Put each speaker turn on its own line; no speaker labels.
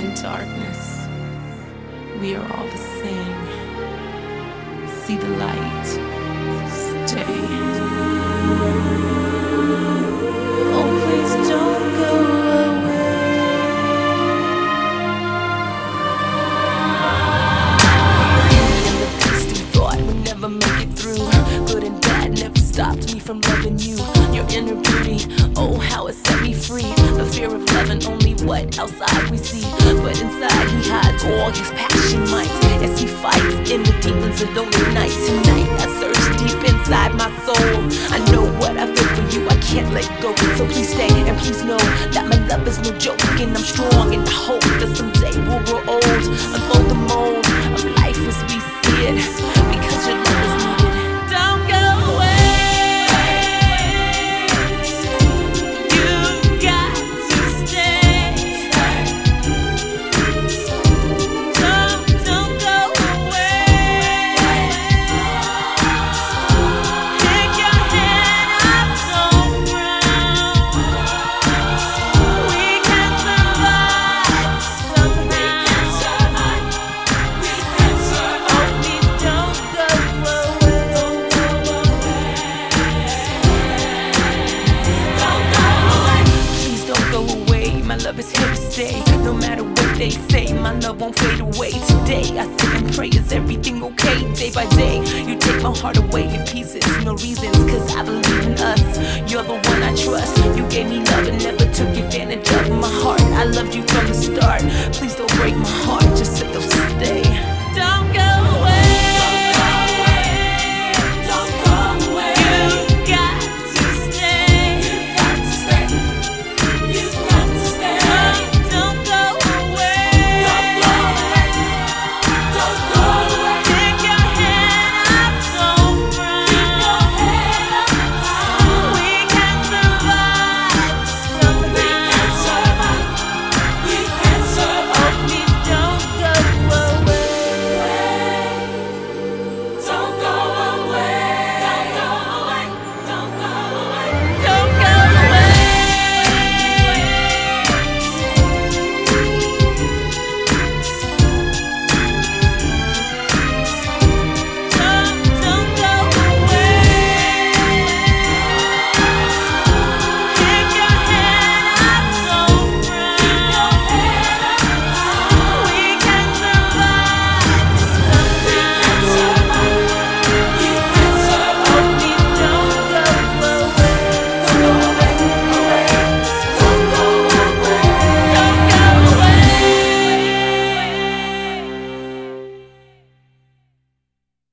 in darkness, we are all the same. See the light, stay. Oh, please don't go away. In the beast we thought would never make it through. Good and bad never stopped me from loving you. Your inner beauty, oh how it set me free. The fear of loving only what outside we see, but inside he hides all his passion might as he fights in the demons of lonely night. Tonight I search deep inside my soul. I know what I feel for you, I can't let go. So please stay and please know that my love is no joke, and I'm strong and I hope that someday we'll grow old. Unfold the mold of life as we see it, because your love is needed. Don't go away. My love is here to stay. No matter what they say, my love won't fade away. Today I sit and pray, is everything okay? Day by day, you take my heart away in pieces. No reasons, cause I believe